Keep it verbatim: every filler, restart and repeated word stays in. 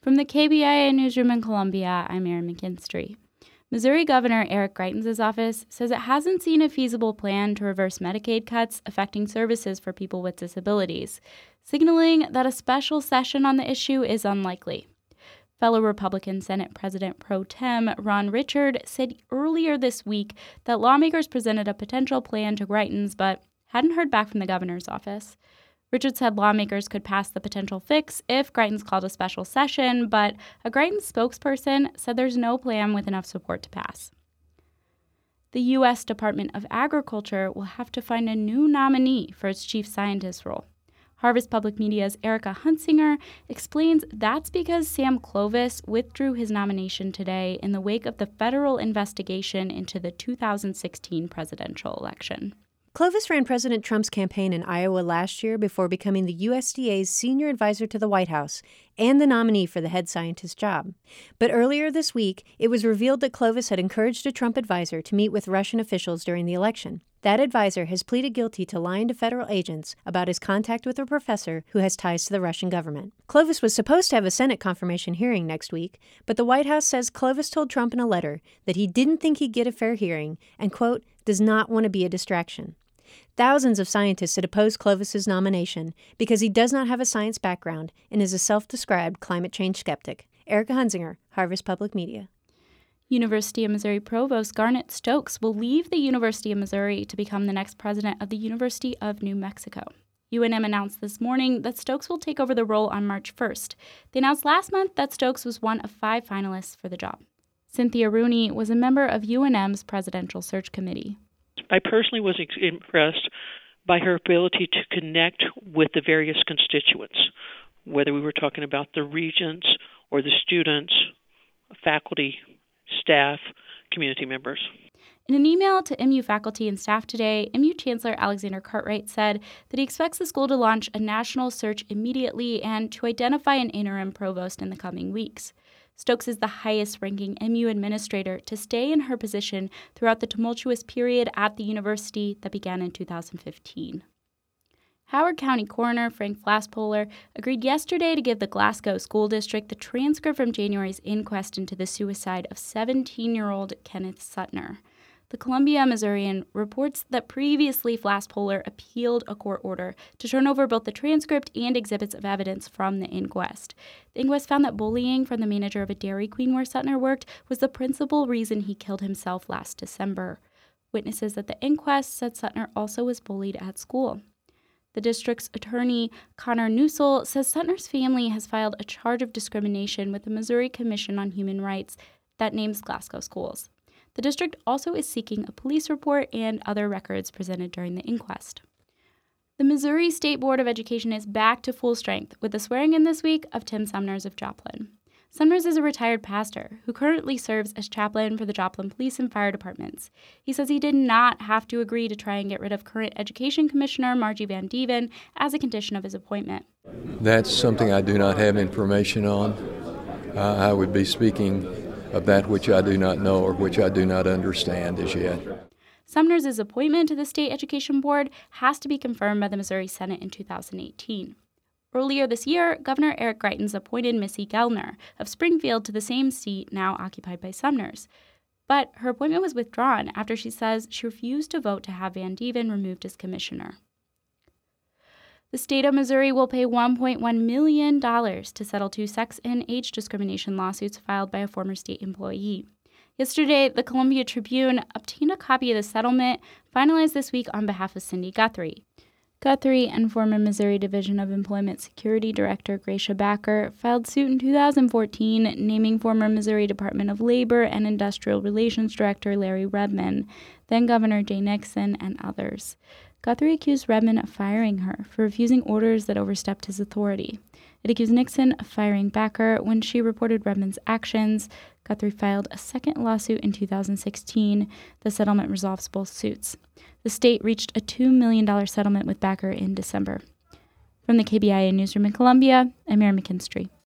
From the K B I A newsroom in Columbia, I'm Erin McKinstry. Missouri Governor Eric Greitens' office says it hasn't seen a feasible plan to reverse Medicaid cuts affecting services for people with disabilities, signaling that a special session on the issue is unlikely. Fellow Republican Senate President Pro Tem Ron Richard said earlier this week that lawmakers presented a potential plan to Greitens but hadn't heard back from the governor's office. Richard said lawmakers could pass the potential fix if Greitens called a special session, but a Greitens spokesperson said there's no plan with enough support to pass. The U S Department of Agriculture will have to find a new nominee for its chief scientist role. Harvest Public Media's Erica Hunsinger explains that's because Sam Clovis withdrew his nomination today in the wake of the federal investigation into the two thousand sixteen presidential election. Clovis ran President Trump's campaign in Iowa last year before becoming the U S D A's senior advisor to the White House and the nominee for the head scientist job. But earlier this week, it was revealed that Clovis had encouraged a Trump advisor to meet with Russian officials during the election. That advisor has pleaded guilty to lying to federal agents about his contact with a professor who has ties to the Russian government. Clovis was supposed to have a Senate confirmation hearing next week, but the White House says Clovis told Trump in a letter that he didn't think he'd get a fair hearing and, quote, does not want to be a distraction. Thousands of scientists had opposed Clovis's nomination because he does not have a science background and is a self-described climate change skeptic. Erica Hunsinger, Harvest Public Media. University of Missouri Provost Garnet Stokes will leave the University of Missouri to become the next president of the University of New Mexico. U N M announced this morning that Stokes will take over the role on March first. They announced last month that Stokes was one of five finalists for the job. Cynthia Rooney was a member of U N M's presidential search committee. I personally was ex- impressed by her ability to connect with the various constituents, whether we were talking about the regents or the students, faculty, staff, community members. In an email to M U faculty and staff today, M U Chancellor Alexander Cartwright said that he expects the school to launch a national search immediately and to identify an interim provost in the coming weeks. Stokes is the highest-ranking M U administrator to stay in her position throughout the tumultuous period at the university that began in two thousand fifteen. Howard County Coroner Frank Flaspohler agreed yesterday to give the Glasgow School District the transcript from January's inquest into the suicide of seventeen-year-old Kenneth Suttner. The Columbia Missourian reports that previously Flaspohler appealed a court order to turn over both the transcript and exhibits of evidence from the inquest. The inquest found that bullying from the manager of a Dairy Queen where Suttner worked was the principal reason he killed himself last December. Witnesses at the inquest said Suttner also was bullied at school. The district's attorney, Connor Newsell, says Suttner's family has filed a charge of discrimination with the Missouri Commission on Human Rights that names Glasgow schools. The district also is seeking a police report and other records presented during the inquest. The Missouri State Board of Education is back to full strength with the swearing-in this week of Tim Sumners of Joplin. Sumners is a retired pastor who currently serves as chaplain for the Joplin Police and Fire Departments. He says he did not have to agree to try and get rid of current Education Commissioner Margie Van Dieven as a condition of his appointment. That's something I do not have information on. Uh, I would be speaking of that which I do not know or which I do not understand as yet. Sumners' appointment to the State Education Board has to be confirmed by the Missouri Senate in two thousand eighteen. Earlier this year, Governor Eric Greitens appointed Missy Gellner of Springfield to the same seat now occupied by Sumners. But her appointment was withdrawn after she says she refused to vote to have Van Dieven removed as commissioner. The state of Missouri will pay one point one million dollars to settle two sex and age discrimination lawsuits filed by a former state employee. Yesterday, the Columbia Tribune obtained a copy of the settlement, finalized this week on behalf of Cindy Guthrie. Guthrie and former Missouri Division of Employment Security Director Gracia Backer filed suit in two thousand fourteen, naming former Missouri Department of Labor and Industrial Relations Director Larry Redmond, then Governor Jay Nixon, and others. Guthrie accused Redmond of firing her for refusing orders that overstepped his authority. It accused Nixon of firing Backer when she reported Redmond's actions. Guthrie filed a second lawsuit in two thousand sixteen. The settlement resolves both suits. The state reached a two million dollars settlement with Backer in December. From the K B I A newsroom in Columbia, I'm Erin McKinstry.